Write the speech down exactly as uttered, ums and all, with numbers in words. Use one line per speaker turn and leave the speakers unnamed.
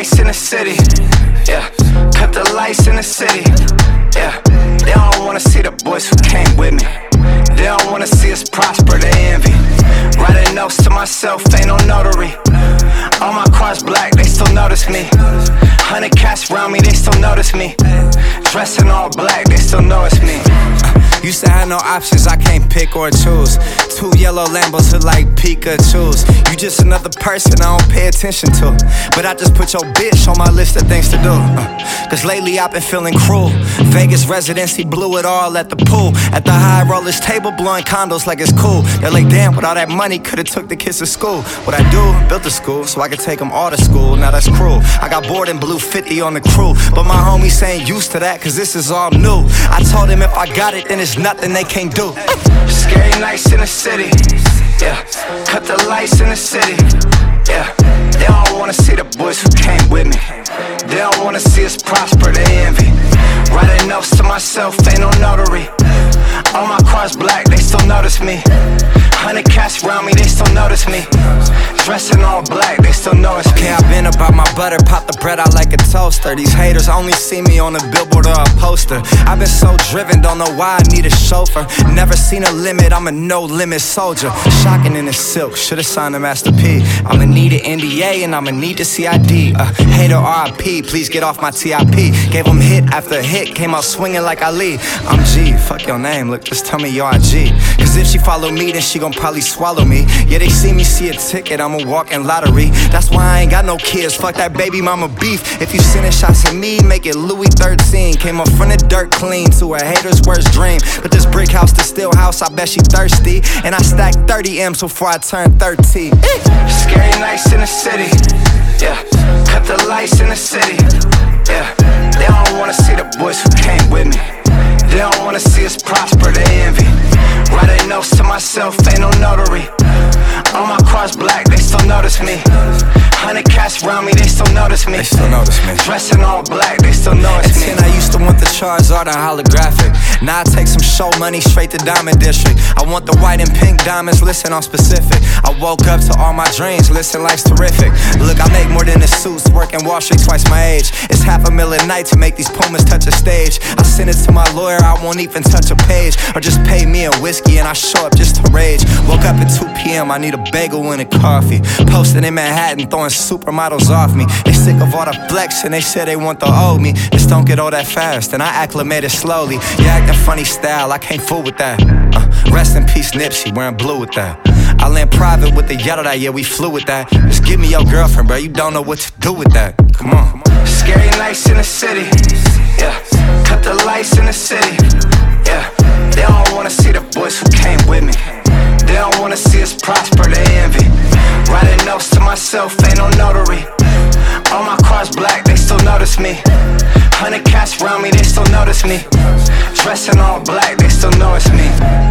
nice in the city, yeah. Cut the lights in the city, yeah. They don't wanna see the boys who came with me. They don't wanna see us prosper, they envy. Writing notes to myself, ain't no notary. All my cars black, they still notice me. Hundred cats around me, they still notice me. Dressing all black, they still know it's me.
Used to have no options, I can't pick or choose. Two yellow Lambos look like Pikachus. You just another person I don't pay attention to. But I just put your bitch on my list of things to do. uh, Cause lately I've been feeling cruel. Vegas residency blew it all at the pool. At the high rollers table blowing condos like it's cool. They're like, damn, with all that money could've took the kids to school. What I do, built a school so I could take them all to school. Now that's cruel. I got bored and blew fifty on the crew. But my homies ain't used to that cause this is all new. I told him if I got it then it's nothing they can't do.
Scary nights in the city, yeah. Cut the lights in the city, yeah. They don't wanna see the boys who came with me. They don't wanna see us prosper, they envy. Writing notes to myself, ain't no notary. All my cars black, they still notice me. Hundred cats around me, they still notice me. Dressing all black, they still know it's me.
Okay, I've been about my butter, pop the bread out like a toaster. These haters only see me on a billboard or a poster. I've been so driven, don't know why I need a chauffeur. Never seen a limit, I'm a no-limit soldier. Shocking in the silk, should've signed a Master P. I'ma need an N D A and I'ma need the C I D. uh, Hater R I P, please get off my T I P. Gave them hit after hit, came out swinging like Ali. I'm G, fuck your name, look, just tell me you're I G. Cause if she follow me, then she gon' probably swallow me. Yeah, they see me, see a ticket, I'm a walking lottery. That's why I ain't got no kids, fuck that baby mama beef. If you sending shots at me, make it Louis thirteen. Came up from the dirt clean to a hater's worst dream. But this brick house, the still house, I bet she thirsty. And I stacked thirty M's before I turned thirteen.
Scary nights in the city, yeah. Cut the lights in the city, yeah. They don't wanna see the boys who came with me. They don't wanna see us prosper, they envy. Writing notes to myself, ain't no notary. All my cars black, they still notice me. Hundred cats around me, they still notice me.
They still notice me.
Dressing all black, they still know it's me.
At ten, I used to want the Charizard and holographic. Now I take some show money straight to Diamond District. I want the white and pink diamonds, listen, I'm specific. I woke up to all my dreams, listen, life's terrific. Look, I make more than the suits, working Wall Street twice my age. It's half a mil a night to make these Pumas touch a stage. I send it to my lawyer, I won't even touch a page. Or just pay me a whiskey and I show up just to rage. Woke up at two P M, I need a bagel and a coffee. Posted in Manhattan, throwing supermodels off me. They sick of all the flex and they say they want the old me. Just don't get all that fast and I acclimated slowly. You acting funny style, I can't fool with that. uh, Rest in peace Nipsey, wearing blue with that. I land private with the yellow that, yeah we flew with that. Just give me your girlfriend bro, you don't know what to do with that. Come on.
Scary nights in the city, yeah. Cut the lights in the city, yeah. They don't wanna see the boys who came with me. They don't wanna see us prosper, they envy. Writing notes to myself, ain't no notary. All my cars black, they still notice me. Hundred cats around me, they still notice me. Dressing all black, they still know it's me.